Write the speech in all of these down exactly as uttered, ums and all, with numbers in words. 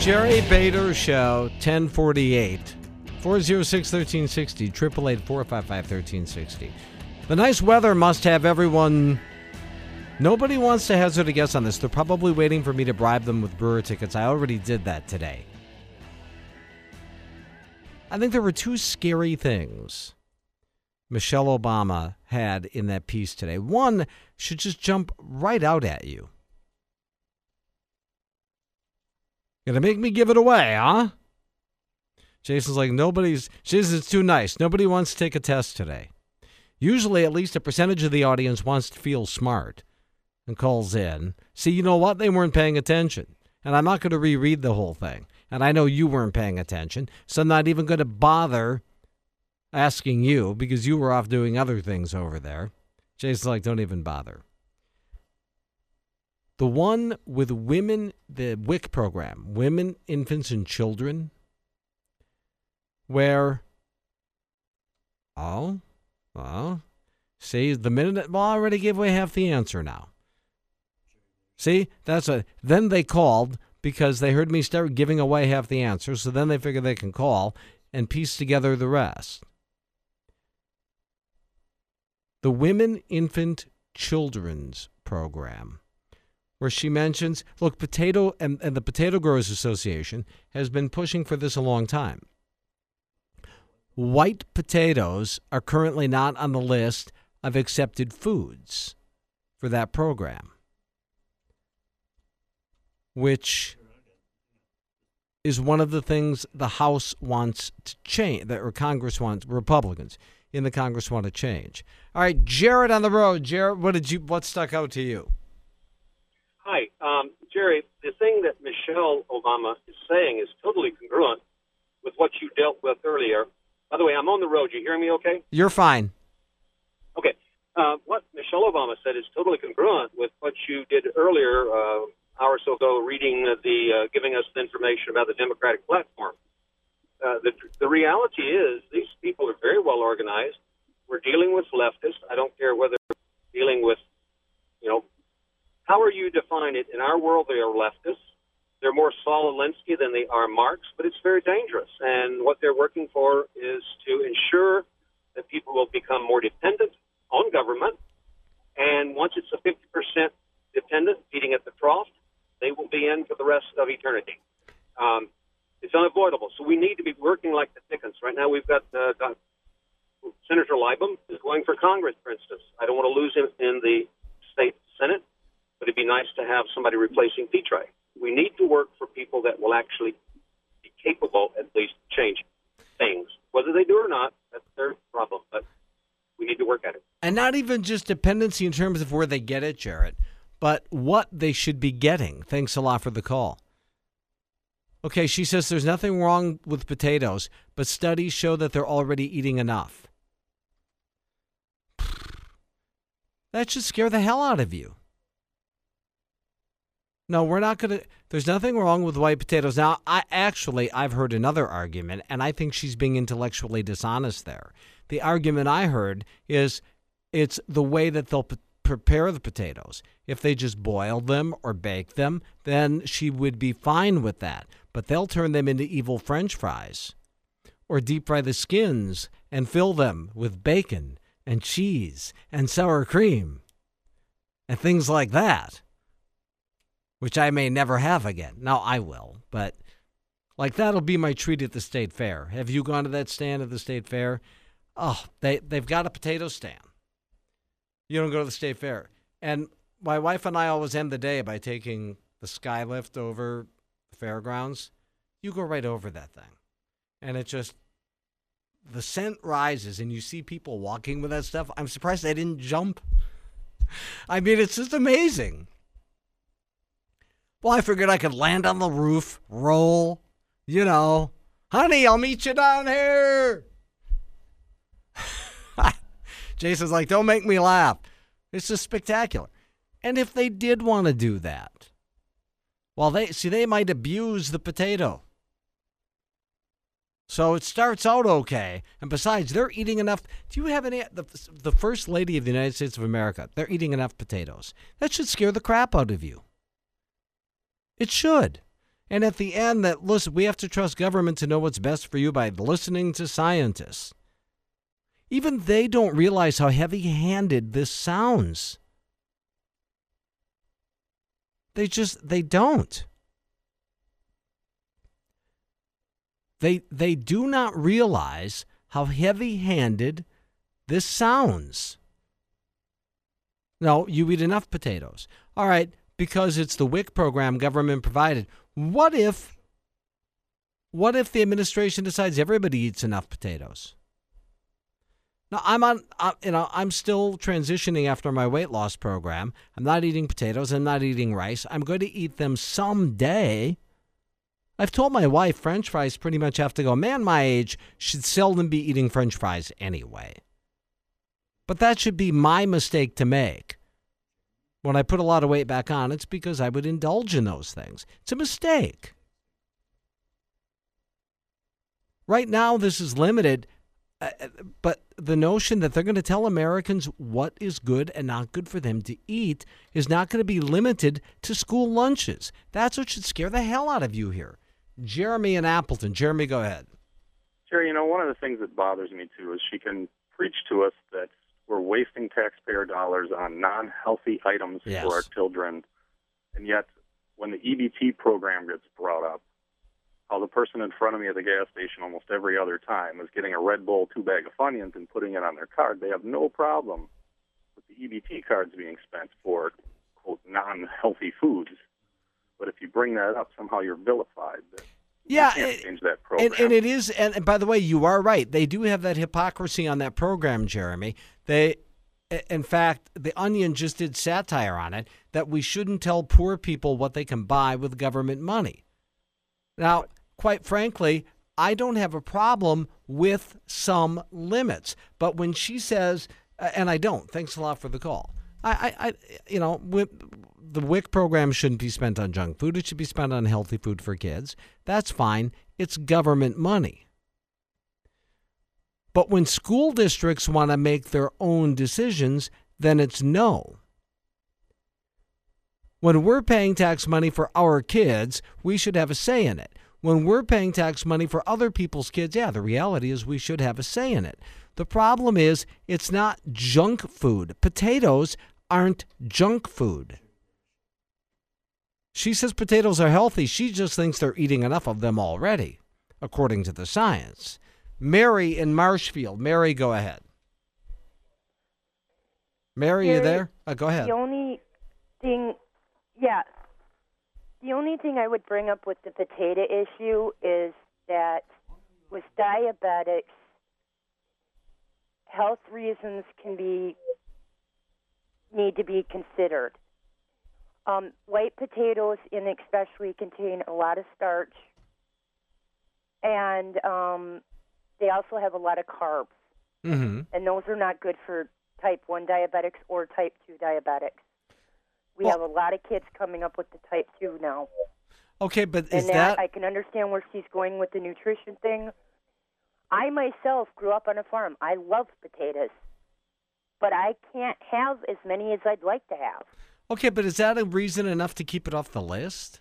Jerry Bader Show, ten forty-eight. four oh six, one three six oh, eight eight eight, four five five, one three six oh. The nice weather must have everyone... Nobody wants to hazard a guess on this. They're probably waiting for me to bribe them with brewer tickets. I already did that today. I think there were two scary things Michelle Obama had in that piece today. One should just jump right out at you. Gonna make me give it away, huh? Jason's like, nobody's... Jason's too nice. Nobody wants to take a test today. Usually, at least a percentage of the audience wants to feel smart and calls in. See, you know what? They weren't paying attention. And I'm not going to reread the whole thing. And I know you weren't paying attention, so I'm not even going to bother asking you because you were off doing other things over there. Jason's like, don't even bother. The one with women, the W I C program, Women, Infants, and Children, where, oh, well, see, the minute, well, I already gave away half the answer now. See, that's a, then they called because they heard me start giving away half the answer, so then they figured they can call and piece together the rest. The Women, Infant, Children's program, where she mentions, look, potato and, and the Potato Growers Association has been pushing for this a long time. White potatoes are currently not on the list of accepted foods for that program, which is one of the things the House wants to change, or Congress wants, Republicans in the Congress want to change. All right, Jared on the road. Jared, what did you? What stuck out to you? Hi, um, Jerry. The thing that Michelle Obama is saying is totally congruent with what you dealt with earlier. By the way, I'm on the road. You hearing me okay? You're fine. Okay. Uh, what Michelle Obama said is totally congruent with what you did earlier, uh, hour or so ago, reading the, uh, giving us the information about the Democratic platform. Uh, the, the reality is these people are very well organized. We're dealing with leftists. I don't care whether we're dealing with, you know, however you define it. In our world, they are leftists. They're more Saul Alinsky than they are Marx, but it's very dangerous. And what they're working for is to ensure that people will become more dependent on government. And once it's a fifty percent dependent, feeding at the trough, they will be in for the rest of eternity. Um, it's unavoidable. So we need to be working like the Dickens. Right now we've got, uh, got Senator Libum is going for Congress, for instance. I don't want to lose him in the state Senate, but it'd be nice to have somebody replacing Petri. We need to work for people that will actually be capable, at least, of changing things. Whether they do or not, that's their problem, but we need to work at it. And not even just dependency in terms of where they get it, Jarrett, but what they should be getting. Thanks a lot for the call. Okay, she says there's nothing wrong with potatoes, but studies show that they're already eating enough. That should scare the hell out of you. No, we're not going to. There's nothing wrong with white potatoes. Now, I actually, I've heard another argument, and I think she's being intellectually dishonest there. The argument I heard is it's the way that they'll p- prepare the potatoes. If they just boil them or bake them, then she would be fine with that. But they'll turn them into evil French fries or deep fry the skins and fill them with bacon and cheese and sour cream and things like that, which I may never have again. Now, I will, but like that'll be my treat at the state fair. Have you gone to that stand at the state fair? Oh, they, they've got a potato stand. You don't go to the state fair. And my wife and I always end the day by taking the Skylift over the fairgrounds. You go right over that thing. And it just, the scent rises and you see people walking with that stuff. I'm surprised they didn't jump. I mean, it's just amazing. Well, I figured I could land on the roof, roll, you know. Honey, I'll meet you down here. Jason's like, don't make me laugh. It's just spectacular. And if they did want to do that, well, they see, they might abuse the potato. So it starts out okay. And besides, they're eating enough. Do you have any, the, the First Lady of the United States of America, they're eating enough potatoes. That should scare the crap out of you. It should. And at the end, that listen, we have to trust government to know what's best for you by listening to scientists. Even they don't realize how heavy-handed this sounds. They just, they don't. They, they do not realize how heavy-handed this sounds. No, you eat enough potatoes. All right, because it's the W I C program government provided. What if, what if the administration decides everybody eats enough potatoes? Now, I'm on, uh, you know, I'm still transitioning after my weight loss program. I'm not eating potatoes. I'm not eating rice. I'm going to eat them someday. I've told my wife French fries pretty much have to go. A man my age should seldom be eating French fries anyway. But that should be my mistake to make. When I put a lot of weight back on, it's because I would indulge in those things. It's a mistake. Right now, this is limited. Uh, but the notion that they're going to tell Americans what is good and not good for them to eat is not going to be limited to school lunches. That's what should scare the hell out of you here. Jeremy in Appleton. Jeremy, go ahead. Jerry, you know, one of the things that bothers me, too, is she can preach to us that we're wasting taxpayer dollars on non-healthy items Yes. for our children. And yet, when the E B T program gets brought up, how the person in front of me at the gas station almost every other time is getting a Red Bull two bag of Funyuns and putting it on their card. They have no problem with the E B T cards being spent for, quote, non-healthy foods. But if you bring that up, somehow you're vilified. Yeah, you can't it- change that program. And, and it is, and, and by the way, you are right. They do have that hypocrisy on that program, Jeremy. They, in fact, The Onion just did satire on it, that we shouldn't tell poor people what they can buy with government money. Now, quite frankly, I don't have a problem with some limits. But when she says, uh, and I don't, thanks a lot for the call. I, I, I you know, with, the W I C program shouldn't be spent on junk food. It should be spent on healthy food for kids. That's fine. It's government money. But when school districts want to make their own decisions, then it's no. When we're paying tax money for our kids, we should have a say in it. When we're paying tax money for other people's kids, yeah, the reality is we should have a say in it. The problem is it's not junk food. Potatoes aren't junk food. She says potatoes are healthy. She just thinks they're eating enough of them already, according to the science. Mary in Marshfield. Mary, go ahead. Mary, you Jerry, there? Uh, go ahead. The only thing, yeah, the only thing I would bring up with the potato issue is that with diabetics, health reasons can be need to be considered. Um, white potatoes, in especially, contain a lot of starch, and um, they also have a lot of carbs, Mm-hmm. and those are not good for type one diabetics or type two diabetics. We Well- have a lot of kids coming up with the type two now. Okay, but And is that, that... I can understand where she's going with the nutrition thing. I myself grew up on a farm. I love potatoes, but I can't have as many as I'd like to have. Okay, but is that a reason enough to keep it off the list?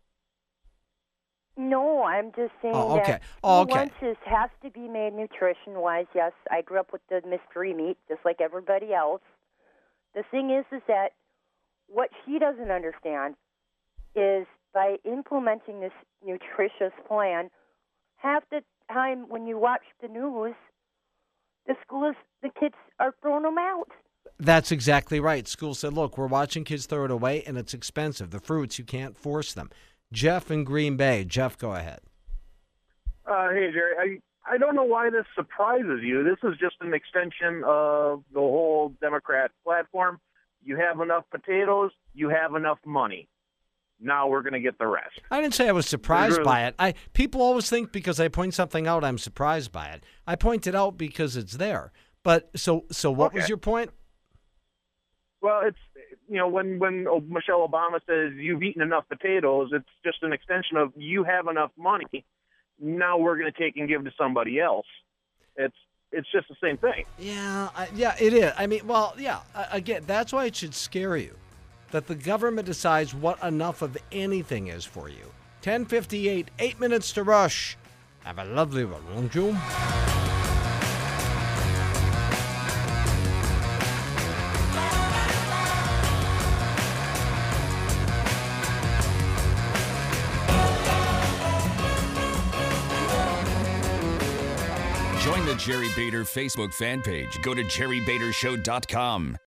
No, I'm just saying Oh, okay. that Oh, school okay. lunches have to be made nutrition-wise. Yes, I grew up with the mystery meat, just like everybody else. The thing is, is that what she doesn't understand is by implementing this nutritious plan, half the time when you watch the news, the schools, the kids are throwing them out. That's exactly right. School said, look, we're watching kids throw it away, and it's expensive. The fruits, you can't force them. Jeff in Green Bay. Jeff, go ahead. Uh, hey, Jerry. I, I don't know why this surprises you. This is just an extension of the whole Democrat platform. You have enough potatoes, you have enough money. Now we're going to get the rest. I didn't say I was surprised Really? by it. I People always think because I point something out, I'm surprised by it. I point it out because it's there. But so so what was Okay. your point? Well, it's, you know, when, when Michelle Obama says you've eaten enough potatoes, it's just an extension of you have enough money. Now we're going to take and give to somebody else. It's it's just the same thing. Yeah, I, yeah, it is. I mean, well, yeah, uh, again, that's why it should scare you, that the government decides what enough of anything is for you. ten fifty-eight, eight minutes to rush. Have a lovely one, won't you? Join the Jerry Bader Facebook fan page. Go to jerry bader show dot com.